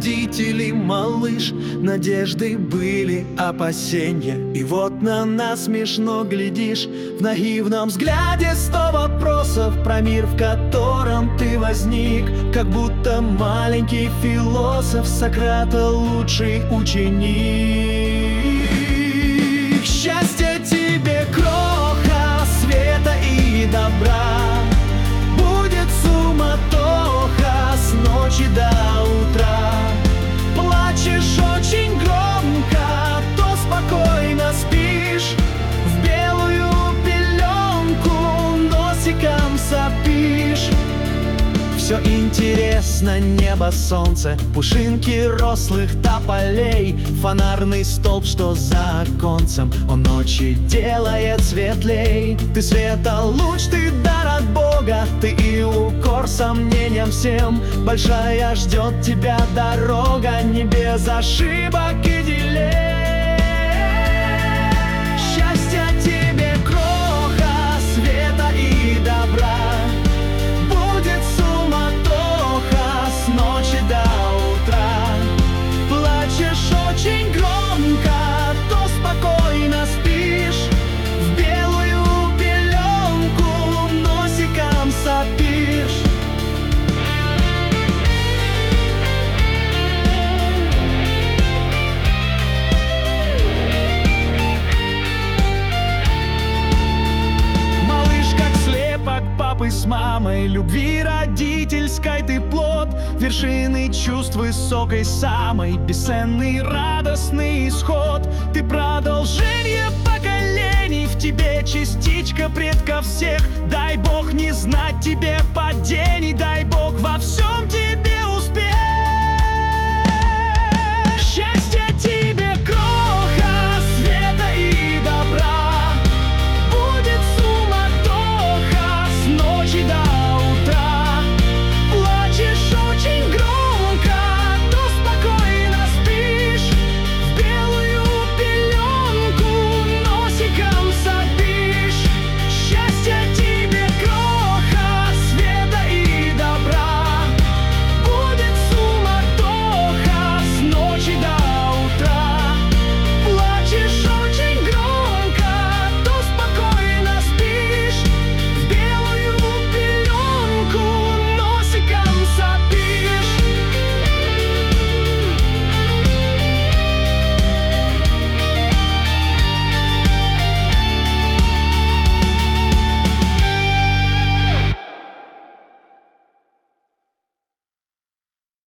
родителей, малыш. Надежды были, опасения, и вот на нас смешно глядишь. В наивном взгляде 100 вопросов про мир, в котором ты возник. Как будто маленький философ Сократа лучший ученик. Счастья тебе, кроха, света и добра. Будет суматоха с ночи до утра. Плачешь очень громко, то спокойно спишь. В белую пеленку носиком сопишь. Все интересно: небо, солнце, пушинки рослых тополей, фонарный столб, что за оконцем, он ночи делает светлей. Ты света луч, ты дар от Бога, ты и укор сомнениям всем. Большая ждет тебя дорога, не без ошибок и дилемм. Счастья тебе, кроха, света и добра. Будет суматоха с ночи до утра. Плачешь очень громко, то спокойно спишь. В белую пеленку носиком сопишь. Папы с мамой, любви родительской ты плод, вершины чувств высокой самой, бесценный радостный исход. Ты продолжение поколений, в тебе частичка предков всех.